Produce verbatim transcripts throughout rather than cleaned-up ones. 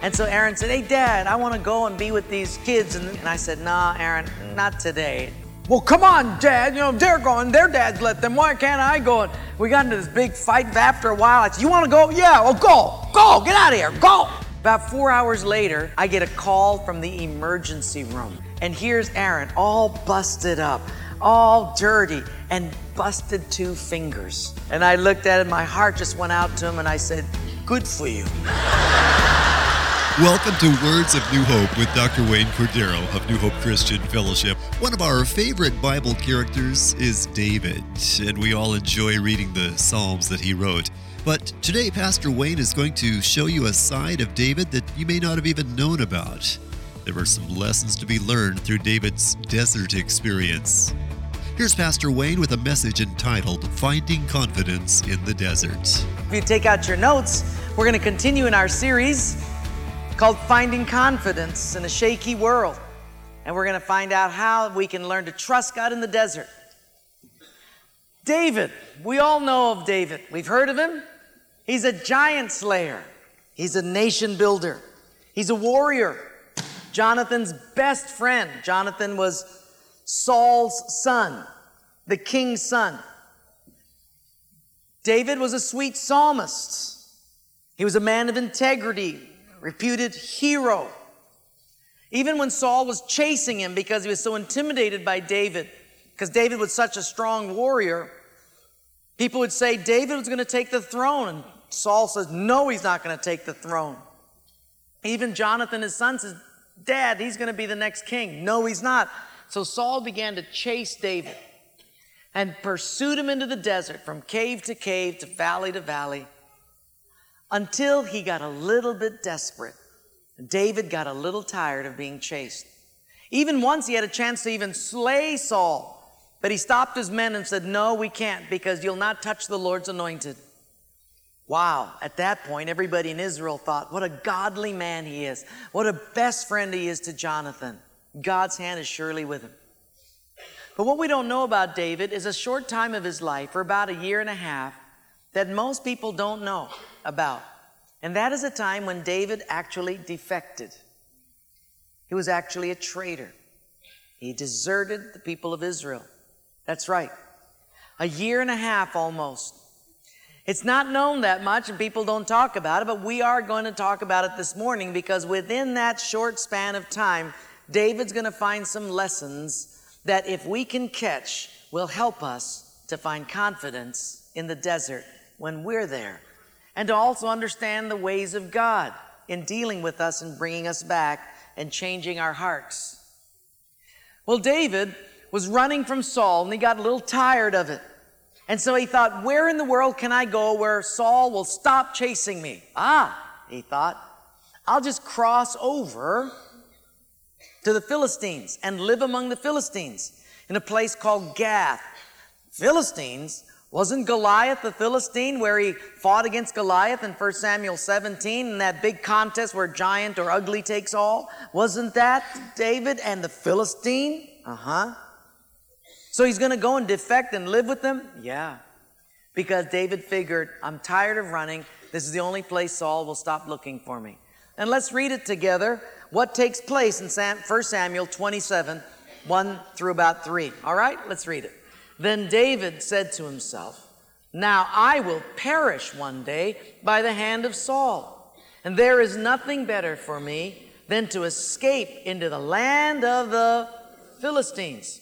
And so Aaron said, hey, Dad, I want to go and be with these kids. And, and I said, nah, Aaron, not today. Well, come on, Dad. You know, they're going. Their dads let them. Why can't I go? And we got into this big fight. After a while, I said, you want to go? Yeah, well, go. Go. Get out of here. Go. About four hours later, I get a call from the emergency room. And here's Aaron, all busted up, all dirty, and busted two fingers. And I looked at him. My heart just went out to him, and I said, good for you. Welcome to Words of New Hope with Doctor Wayne Cordero of New Hope Christian Fellowship. One of our favorite Bible characters is David, and we all enjoy reading the Psalms that he wrote. But today, Pastor Wayne is going to show you a side of David that you may not have even known about. There are some lessons to be learned through David's desert experience. Here's Pastor Wayne with a message entitled, Finding Confidence in the Desert. If you take out your notes, we're going to continue in our series called Finding Confidence in a Shaky World. And we're going to find out how we can learn to trust God in the desert. David, we all know of David. We've heard of him. He's a giant slayer. He's a nation builder. He's a warrior. Jonathan's best friend. Jonathan was Saul's son, the king's son. David was a sweet psalmist. He was a man of integrity, reputed hero. Even when Saul was chasing him because he was so intimidated by David, because David was such a strong warrior, people would say David was going to take the throne. And Saul says, no, he's not going to take the throne. Even Jonathan, his son, says, Dad, he's going to be the next king. No, he's not. So Saul began to chase David and pursued him into the desert from cave to cave to valley to valley until he got a little bit desperate. David got a little tired of being chased. Even once he had a chance to even slay Saul, but he stopped his men and said, no, we can't, because you'll not touch the Lord's anointed. Wow. At that point, everybody in Israel thought, what a godly man he is. What a best friend he is to Jonathan. God's hand is surely with him. But what we don't know about David is a short time of his life, for about a year and a half, that most people don't know about. And that is a time when David actually defected. He was actually a traitor. He deserted the people of Israel. That's right. A year and a half almost. It's not known that much and people don't talk about it, but we are going to talk about it this morning because within that short span of time, David's going to find some lessons that if we can catch, will help us to find confidence in the desert when we're there. And to also understand the ways of God in dealing with us and bringing us back and changing our hearts. Well, David was running from Saul and he got a little tired of it. And so he thought, where in the world can I go where Saul will stop chasing me? Ah, he thought, I'll just cross over to the Philistines and live among the Philistines in a place called Gath. Philistines, wasn't Goliath the Philistine where he fought against Goliath in First Samuel seventeen in that big contest where giant or ugly takes all? Wasn't that David and the Philistine? Uh-huh. So he's going to go and defect and live with them? Yeah. Because David figured, I'm tired of running. This is the only place Saul will stop looking for me. And let's read it together. What takes place in First Samuel twenty-seven, one through about three. All right, let's read it. Then David said to himself, now I will perish one day by the hand of Saul, and there is nothing better for me than to escape into the land of the Philistines.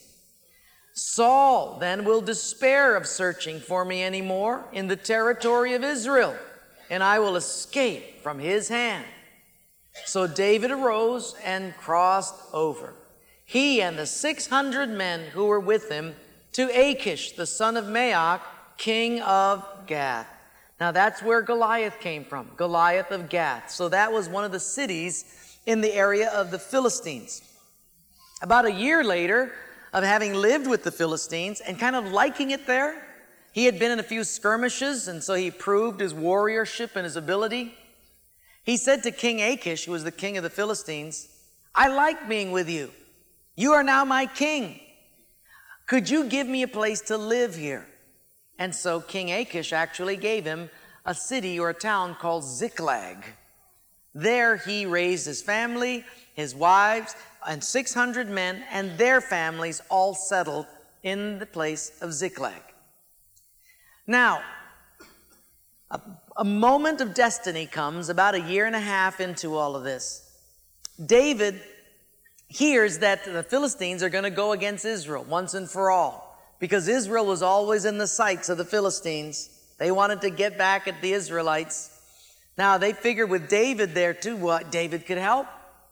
Saul then will despair of searching for me anymore in the territory of Israel, and I will escape from his hand. So David arose and crossed over, he and the six hundred men who were with him, to Achish, the son of Maoch, king of Gath. Now that's where Goliath came from, Goliath of Gath. So that was one of the cities in the area of the Philistines. About a year later of having lived with the Philistines and kind of liking it there, he had been in a few skirmishes, and so he proved his warriorship and his ability. He said to King Achish, who was the king of the Philistines, I like being with you. You are now my king. Could you give me a place to live here? And so King Achish actually gave him a city or a town called Ziklag. There he raised his family, his wives, and six hundred men and their families all settled in the place of Ziklag. Now, a, a moment of destiny comes about a year and a half into all of this. David hears that the Philistines are going to go against Israel once and for all, because Israel was always in the sights of the Philistines. They wanted to get back at the Israelites. Now, they figured with David there too, what David could help.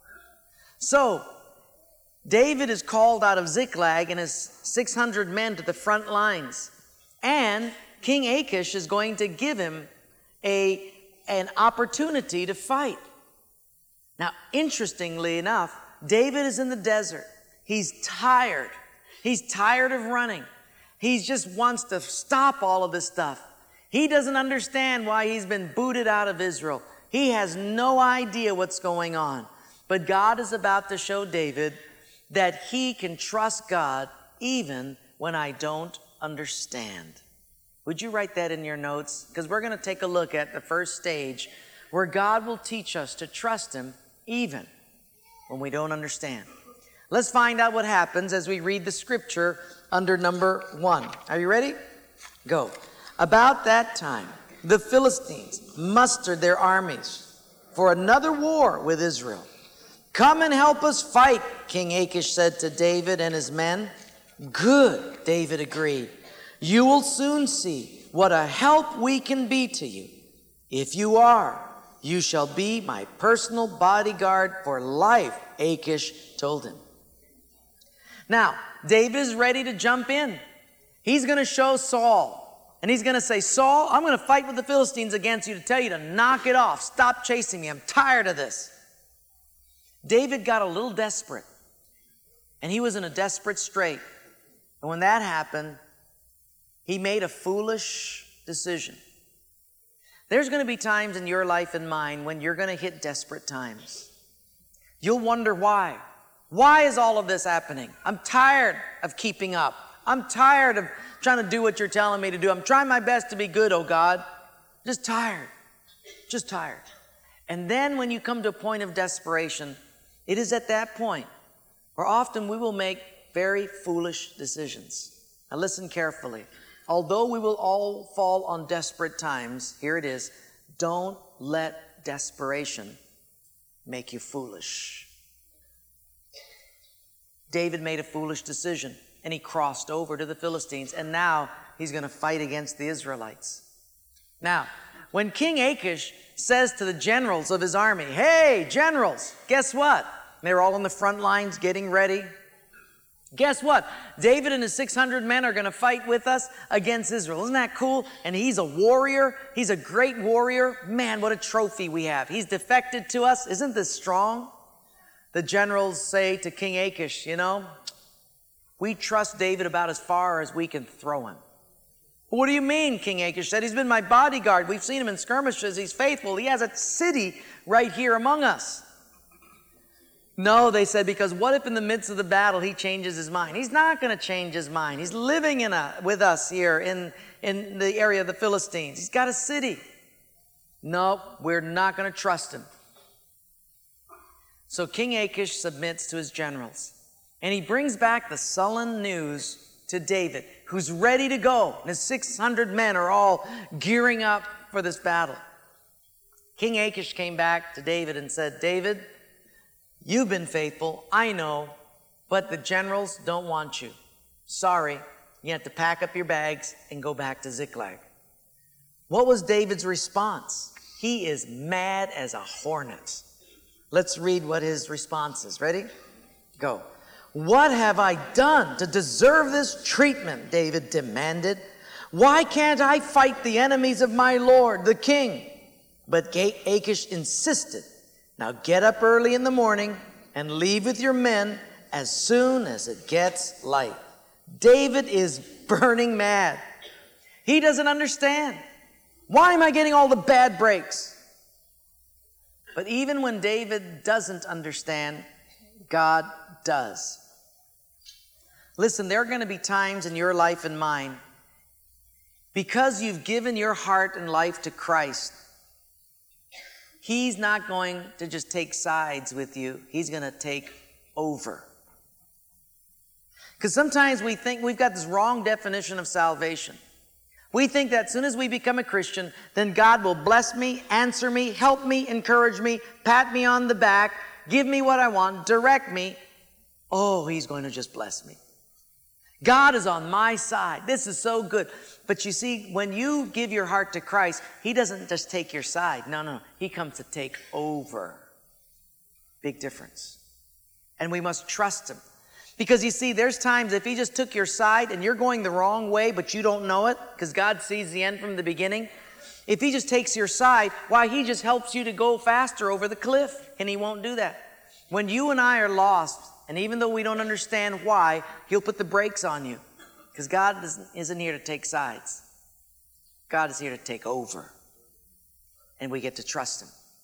So, David is called out of Ziklag and his six hundred men to the front lines. And King Achish is going to give him a, an opportunity to fight. Now, interestingly enough, David is in the desert. He's tired. He's tired of running. He just wants to stop all of this stuff. He doesn't understand why he's been booted out of Israel. He has no idea what's going on. But God is about to show David that he can trust God even when I don't understand. Would you write that in your notes? Because we're going to take a look at the first stage where God will teach us to trust Him even when we don't understand. Let's find out what happens as we read the scripture under number one. Are you ready? Go. About that time, the Philistines mustered their armies for another war with Israel. Come and help us fight, King Achish said to David and his men. Good, David agreed. You will soon see what a help we can be to you. If you are, you shall be my personal bodyguard for life, Achish told him. Now, David is ready to jump in. He's going to show Saul. And he's going to say, Saul, I'm going to fight with the Philistines against you to tell you to knock it off. Stop chasing me. I'm tired of this. David got a little desperate. And he was in a desperate strait. And when that happened, he made a foolish decision. There's going to be times in your life and mine when you're going to hit desperate times. You'll wonder why. Why is all of this happening? I'm tired of keeping up. I'm tired of trying to do what you're telling me to do. I'm trying my best to be good, oh God. Just tired. Just tired. And then when you come to a point of desperation, it is at that point where often we will make very foolish decisions. Now listen carefully. Although we will all fall on desperate times, here it is, don't let desperation make you foolish. David made a foolish decision, and he crossed over to the Philistines, and now he's going to fight against the Israelites. Now, when King Achish says to the generals of his army, hey, generals, guess what? They're all on the front lines getting ready. Guess what? David and his six hundred men are going to fight with us against Israel. Isn't that cool? And he's a warrior. He's a great warrior. Man, what a trophy we have. He's defected to us. Isn't this strong? The generals say to King Achish, you know, we trust David about as far as we can throw him. What do you mean, King Achish said? He's been my bodyguard. We've seen him in skirmishes. He's faithful. He has a city right here among us. No, they said, because what if in the midst of the battle he changes his mind? He's not going to change his mind. He's living in a, with us here in, in the area of the Philistines. He's got a city. No, we're not going to trust him. So King Achish submits to his generals. And he brings back the sullen news to David, who's ready to go. And his six hundred men are all gearing up for this battle. King Achish came back to David and said, David, you've been faithful, I know, but the generals don't want you. Sorry, you have to pack up your bags and go back to Ziklag. What was David's response? He is mad as a hornet. Let's read what his response is. Ready? Go. What have I done to deserve this treatment? David demanded. Why can't I fight the enemies of my Lord, the king? But Achish insisted. Now get up early in the morning and leave with your men as soon as it gets light. David is burning mad. He doesn't understand. Why am I getting all the bad breaks? But even when David doesn't understand, God does. Listen, there are going to be times in your life and mine, because you've given your heart and life to Christ, He's not going to just take sides with you. He's going to take over. Because sometimes we think we've got this wrong definition of salvation. We think that as soon as we become a Christian, then God will bless me, answer me, help me, encourage me, pat me on the back, give me what I want, direct me. Oh, He's going to just bless me. God is on my side. This is so good. But you see, when you give your heart to Christ, He doesn't just take your side. No, no, He comes to take over. Big difference. And we must trust Him. Because you see, there's times if He just took your side and you're going the wrong way, but you don't know it, because God sees the end from the beginning. If He just takes your side, why, He just helps you to go faster over the cliff, and He won't do that. When you and I are lost, and even though we don't understand why, He'll put the brakes on you. Because God isn't here to take sides. God is here to take over. And we get to trust Him.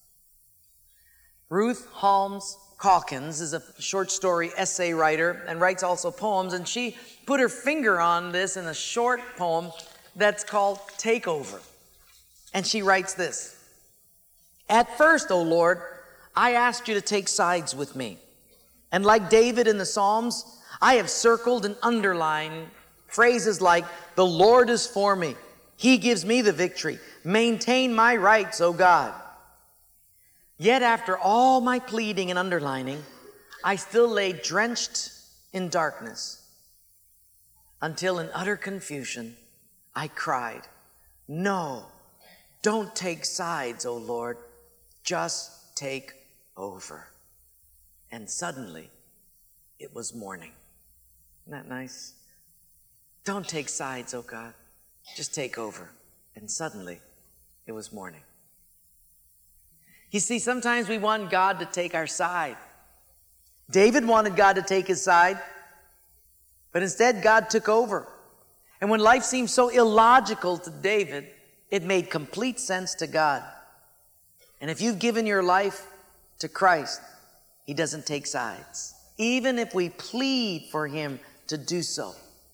Ruth Holmes Calkins is a short story essay writer and writes also poems. And she put her finger on this in a short poem that's called Takeover. And she writes this. At first, O Lord, I asked you to take sides with me. And like David in the Psalms, I have circled and underlined phrases like, the Lord is for me. He gives me the victory. Maintain my rights, O God. Yet after all my pleading and underlining, I still lay drenched in darkness until in utter confusion I cried, no, don't take sides, O Lord. Just take over. And suddenly, it was morning. Isn't that nice? Don't take sides, oh God. Just take over. And suddenly, it was morning. You see, sometimes we want God to take our side. David wanted God to take his side, but instead God took over. And when life seemed so illogical to David, it made complete sense to God. And if you've given your life to Christ, He doesn't take sides, even if we plead for Him to do so.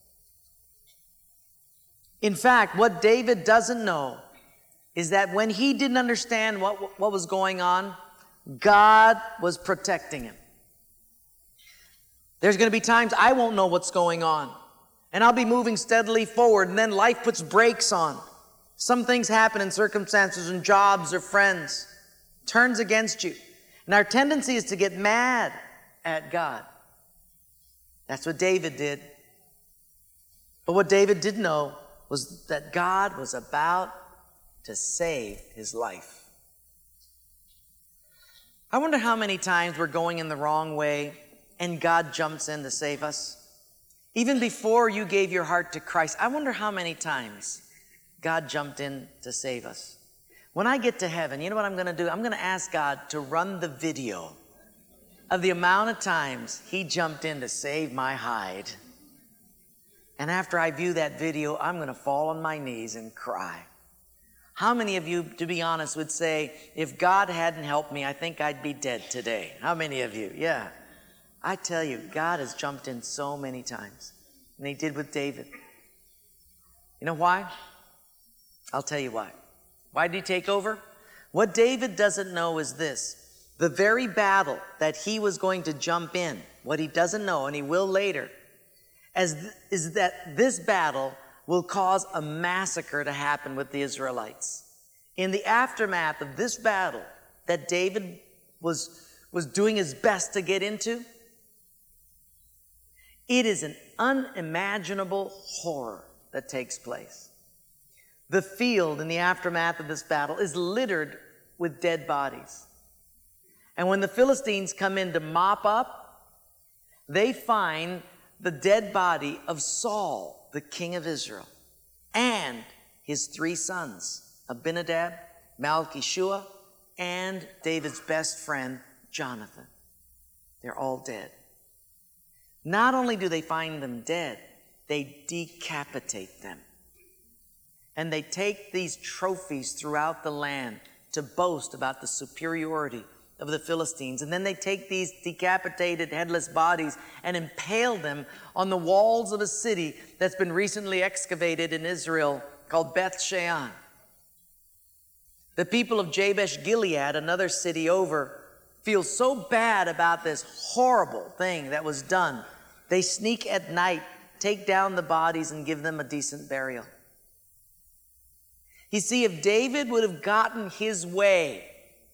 In fact, what David doesn't know is that when he didn't understand what, what was going on, God was protecting him. There's going to be times I won't know what's going on, and I'll be moving steadily forward, and then life puts brakes on. Some things happen in circumstances and jobs or friends, turns against you. And our tendency is to get mad at God. That's what David did. But what David did know was that God was about to save his life. I wonder how many times we're going in the wrong way and God jumps in to save us. Even before you gave your heart to Christ, I wonder how many times God jumped in to save us. When I get to heaven, you know what I'm going to do? I'm going to ask God to run the video of the amount of times He jumped in to save my hide. And after I view that video, I'm going to fall on my knees and cry. How many of you, to be honest, would say, if God hadn't helped me, I think I'd be dead today? How many of you? Yeah. I tell you, God has jumped in so many times. And He did with David. You know why? I'll tell you why. Why did He take over? What David doesn't know is this. The very battle that he was going to jump in, what he doesn't know, and he will later, as th- is that this battle will cause a massacre to happen with the Israelites. In the aftermath of this battle that David was, was doing his best to get into, it is an unimaginable horror that takes place. The field in the aftermath of this battle is littered with dead bodies. And when the Philistines come in to mop up, they find the dead body of Saul, the king of Israel, and his three sons, Abinadab, Malchishua, and David's best friend, Jonathan. They're all dead. Not only do they find them dead, they decapitate them. And they take these trophies throughout the land to boast about the superiority of the Philistines. And then they take these decapitated, headless bodies and impale them on the walls of a city that's been recently excavated in Israel called Beth Shean. The people of Jabesh Gilead, another city over, feel so bad about this horrible thing that was done. They sneak at night, take down the bodies, and give them a decent burial. You see, if David would have gotten his way,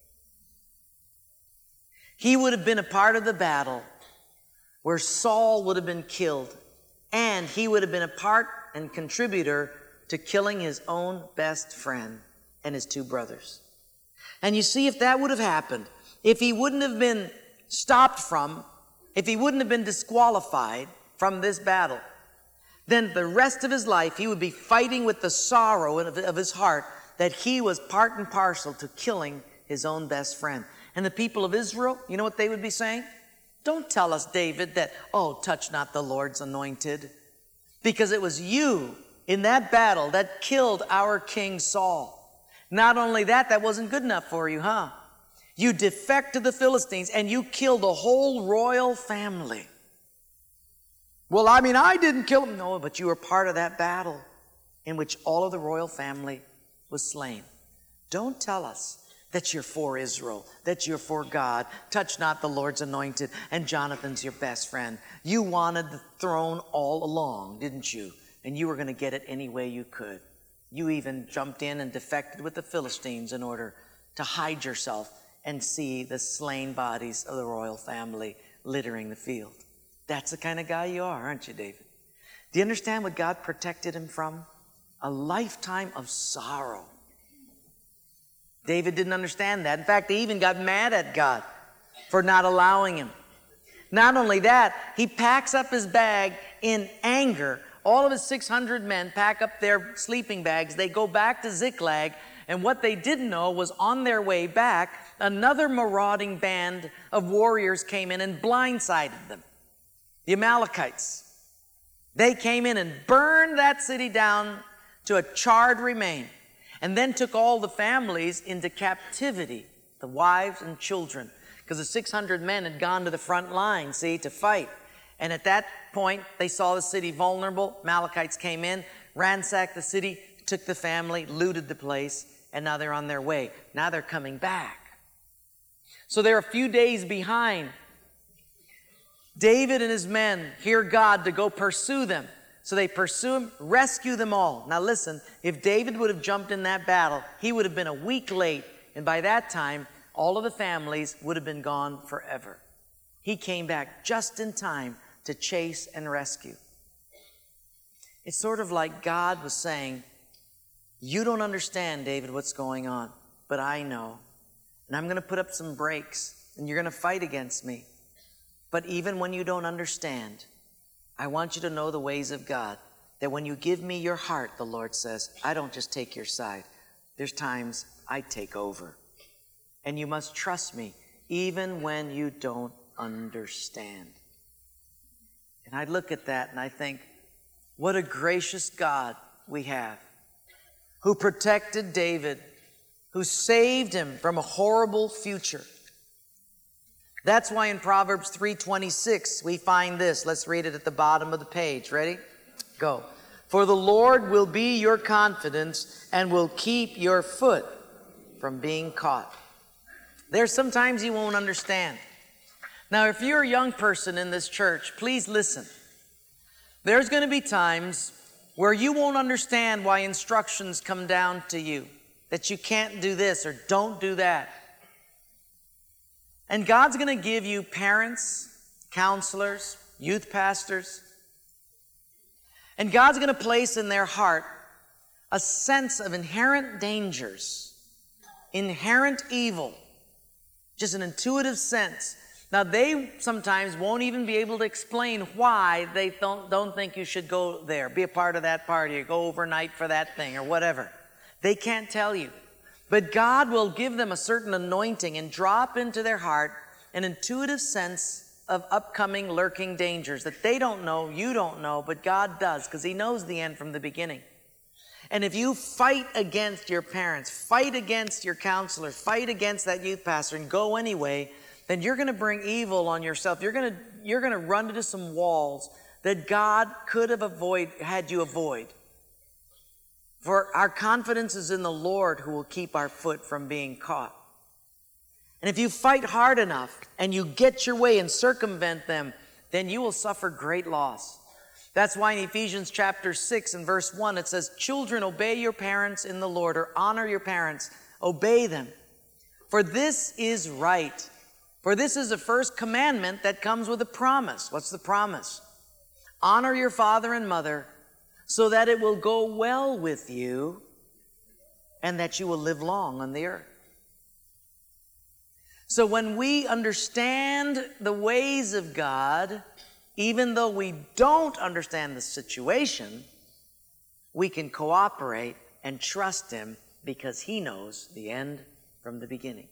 he would have been a part of the battle where Saul would have been killed, and he would have been a part and contributor to killing his own best friend and his two brothers. And you see, if that would have happened, if he wouldn't have been stopped from, if he wouldn't have been disqualified from this battle, then the rest of his life he would be fighting with the sorrow of, of his heart that he was part and parcel to killing his own best friend. And the people of Israel, you know what they would be saying? Don't tell us, David, that, oh, touch not the Lord's anointed. Because it was you in that battle that killed our King Saul. Not only that, that wasn't good enough for you, huh? You defect to the Philistines and you killed the whole royal family. Well, I mean, I didn't kill him. No, but you were part of that battle in which all of the royal family was slain. Don't tell us that you're for Israel, that you're for God. Touch not the Lord's anointed, and Jonathan's your best friend. You wanted the throne all along, didn't you? And you were going to get it any way you could. You even jumped in and defected with the Philistines in order to hide yourself and see the slain bodies of the royal family littering the field. That's the kind of guy you are, aren't you, David? Do you understand what God protected him from? A lifetime of sorrow. David didn't understand that. In fact, he even got mad at God for not allowing him. Not only that, he packs up his bag in anger. All of his six hundred men pack up their sleeping bags. They go back to Ziklag, and what they didn't know was on their way back, another marauding band of warriors came in and blindsided them. The Amalekites. They came in and burned that city down to a charred remain, and then took all the families into captivity, the wives and children, because the six hundred men had gone to the front line, see, to fight. And at that point, they saw the city vulnerable. Amalekites came in, ransacked the city, took the family, looted the place, and now they're on their way. Now they're coming back. So they're a few days behind. David and his men hear God to go pursue them. So they pursue him, rescue them all. Now listen, if David would have jumped in that battle, he would have been a week late. And by that time, all of the families would have been gone forever. He came back just in time to chase and rescue. It's sort of like God was saying, you don't understand, David, what's going on, but I know. And I'm going to put up some brakes, and you're going to fight against me. But even when you don't understand, I want you to know the ways of God, that when you give me your heart, the Lord says, I don't just take your side. There's times I take over. And you must trust me, even when you don't understand. And I look at that and I think, what a gracious God we have, who protected David, who saved him from a horrible future. That's why in Proverbs three twenty-six we find this. Let's read it at the bottom of the page. Ready? Go. For the Lord will be your confidence and will keep your foot from being caught. There's sometimes you won't understand. Now, if you're a young person in this church, please listen. There's going to be times where you won't understand why instructions come down to you, that you can't do this or don't do that. And God's going to give you parents, counselors, youth pastors. And God's going to place in their heart a sense of inherent dangers, inherent evil, just an intuitive sense. Now, they sometimes won't even be able to explain why they don't, don't think you should go there, be a part of that party, or go overnight for that thing, or whatever. They can't tell you. But God will give them a certain anointing and drop into their heart an intuitive sense of upcoming lurking dangers that they don't know, you don't know, but God does, because He knows the end from the beginning. And if you fight against your parents, fight against your counselors, fight against that youth pastor and go anyway, then you're going to bring evil on yourself. You're going to, you're going to run into some walls that God could have avoid, had you avoid. For our confidence is in the Lord who will keep our foot from being caught. And if you fight hard enough and you get your way and circumvent them, then you will suffer great loss. That's why in Ephesians chapter six and verse one, it says, children, obey your parents in the Lord, or honor your parents, obey them. For this is right. For this is the first commandment that comes with a promise. What's the promise? Honor your father and mother, so that it will go well with you and that you will live long on the earth. So when we understand the ways of God, even though we don't understand the situation, we can cooperate and trust Him because He knows the end from the beginning.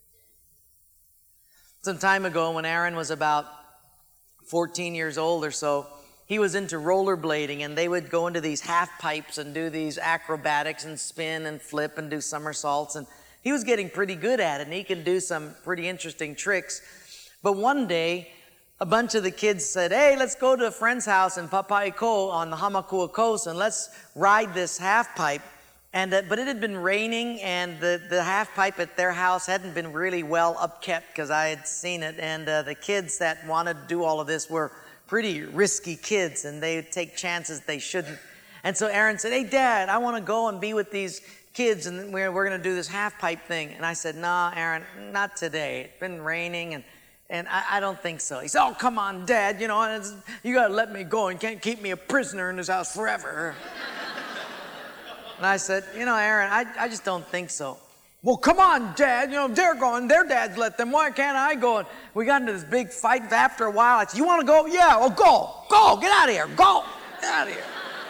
Some time ago, when Aaron was about fourteen years old or so, he was into rollerblading, and they would go into these half pipes and do these acrobatics and spin and flip and do somersaults. And he was getting pretty good at it, and he can do some pretty interesting tricks. But one day, a bunch of the kids said, hey, let's go to a friend's house in Papaico on the Hamakua Coast, and let's ride this half pipe. And uh, but it had been raining, and the, the half pipe at their house hadn't been really well upkept because I had seen it. And uh, the kids that wanted to do all of this were pretty risky kids, and they would take chances they shouldn't. And so Aaron said, hey, Dad, I want to go and be with these kids, and we're, we're going to do this half pipe thing. And I said, nah, Aaron, not today. It's been raining, and And I, I don't think so. He said, oh, come on, Dad, you know, it's, you got to let me go. You can't keep me a prisoner in this house forever. And I said, you know, Aaron, I, I just don't think so. Well, come on, Dad, you know, they're going, their dads let them. Why can't I go? And we got into this big fight. After a while, I said, you want to go? Yeah, well, go, go, get out of here, go, get out of here.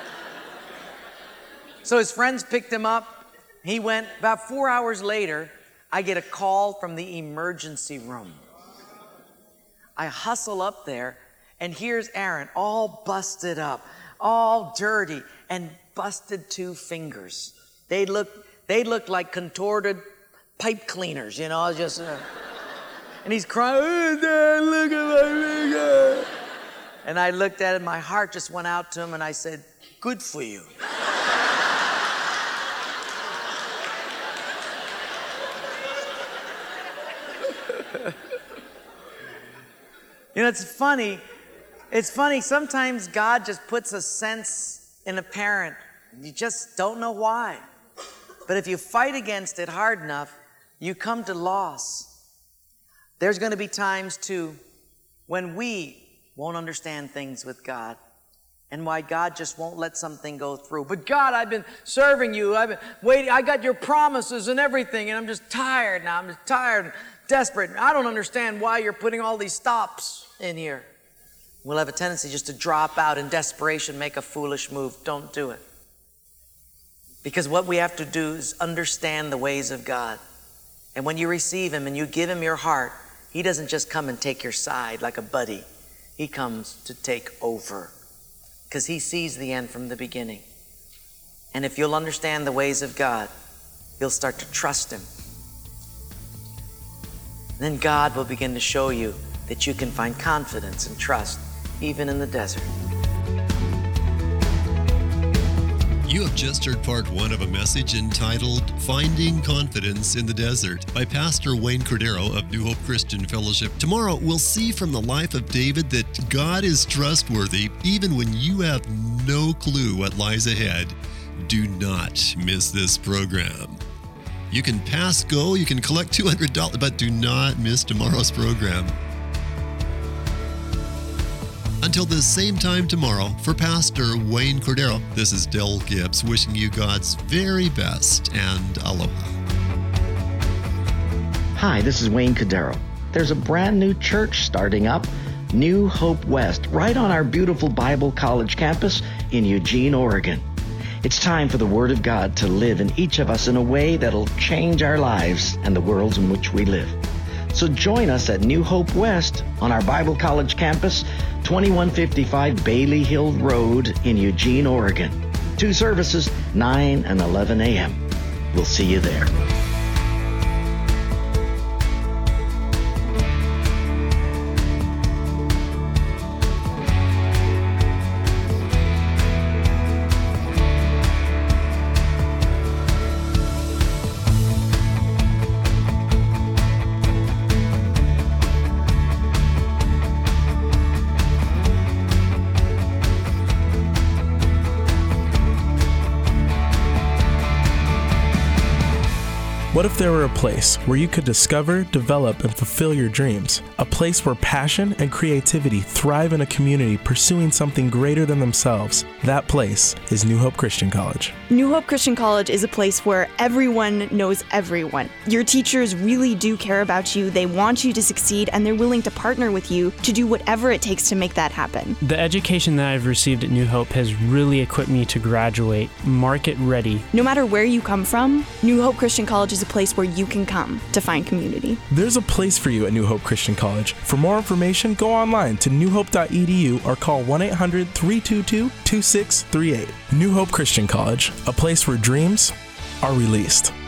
So his friends picked him up. He went. About four hours later, I get a call from the emergency room. I hustle up there, and here's Aaron, all busted up, all dirty, and busted two fingers. They looked, they looked like contorted pipe cleaners, you know, just, uh, and he's crying, oh, Dad, look at my finger. And I looked at him, my heart just went out to him, and I said, good for you. You know, it's funny. It's funny. Sometimes God just puts a sense in a parent. You just don't know why. But if you fight against it hard enough, you come to loss. There's going to be times, too, when we won't understand things with God and why God just won't let something go through. But God, I've been serving you. I've been waiting. I got your promises and everything, and I'm just tired now. I'm just tired and desperate. I don't understand why you're putting all these stops in here. We'll have a tendency just to drop out in desperation, make a foolish move. Don't do it. Because what we have to do is understand the ways of God. And when you receive Him and you give Him your heart, He doesn't just come and take your side like a buddy. He comes to take over. Because He sees the end from the beginning. And if you'll understand the ways of God, you'll start to trust Him. Then God will begin to show you that you can find confidence and trust even in the desert. You have just heard part one of a message entitled Finding Confidence in the Desert by Pastor Wayne Cordero of New Hope Christian Fellowship. Tomorrow, we'll see from the life of David that God is trustworthy even when you have no clue what lies ahead. Do not miss this program. You can pass go, you can collect two hundred dollars, but do not miss tomorrow's program. Until the same time tomorrow, for Pastor Wayne Cordero, this is Del Gibbs wishing you God's very best and aloha. Hi, this is Wayne Cordero. There's a brand new church starting up, New Hope West, right on our beautiful Bible College campus in Eugene, Oregon. It's time for the Word of God to live in each of us in a way that'll change our lives and the worlds in which we live. So join us at New Hope West on our Bible College campus, twenty-one fifty-five Bailey Hill Road in Eugene, Oregon. Two services, nine and eleven a.m. We'll see you there. What if there were a place where you could discover, develop, and fulfill your dreams? A place where passion and creativity thrive in a community pursuing something greater than themselves. That place is New Hope Christian College. New Hope Christian College is a place where everyone knows everyone. Your teachers really do care about you, they want you to succeed, and they're willing to partner with you to do whatever it takes to make that happen. The education that I've received at New Hope has really equipped me to graduate market ready. No matter where you come from, New Hope Christian College is a place where you can come to find community. There's a place for you at New Hope Christian College. For more information, go online to new hope dot e d u or call one eight hundred, three two two, two six three eight. New Hope Christian College, a place where dreams are released.